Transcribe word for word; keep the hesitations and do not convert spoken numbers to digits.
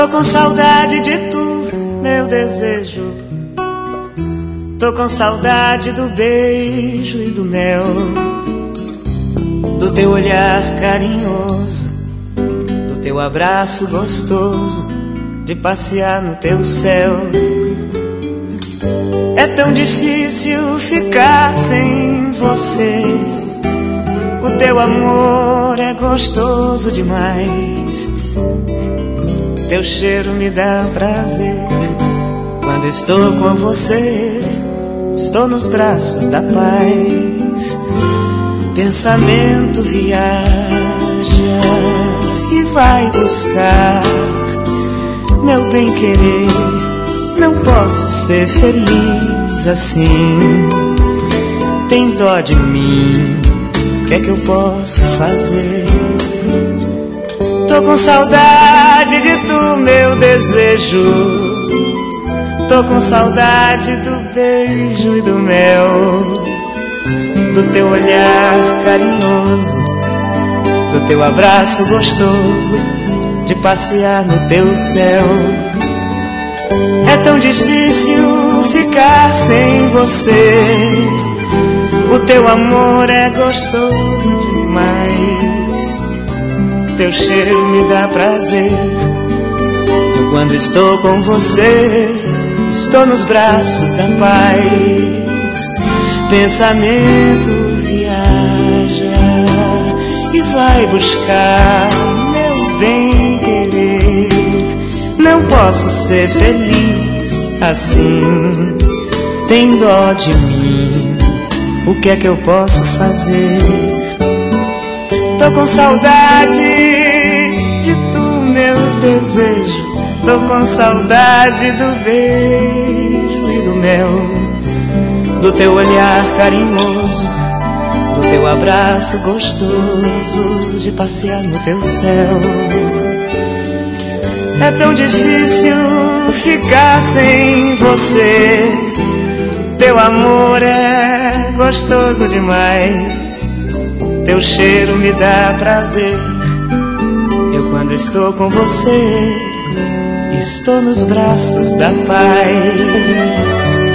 com saudade de tu, meu desejo. Tô com saudade do beijo e do mel, do teu olhar carinhoso, do teu abraço gostoso, de passear no teu céu. É tão difícil ficar sem você. O teu amor é gostoso demais. Teu cheiro me dá prazer. Quando estou com você, estou nos braços da paz. Pensamento viaja e vai buscar meu bem-querer. Não posso ser feliz assim. Tem dó de mim, o que é que eu posso fazer? Tô com saudade de tu, meu desejo. Tô com saudade do beijo e do mel, do teu olhar carinhoso, do teu abraço gostoso, de passear no teu céu. É tão difícil ficar sem você. O teu amor é gostoso demais. Teu cheiro me dá prazer. Quando estou com você, estou nos braços da paz. Pensamento viaja e vai buscar meu bem-querer. Não posso ser feliz assim. Tem dó de mim, o que é que eu posso fazer? Tô com saudade de tu, meu desejo. Tô com saudade do beijo e do mel, do teu olhar carinhoso, do teu abraço gostoso, de passear no teu céu. É tão difícil ficar sem você. Teu amor é gostoso demais. Teu cheiro me dá prazer. Eu, quando estou com você, estou nos braços da paz.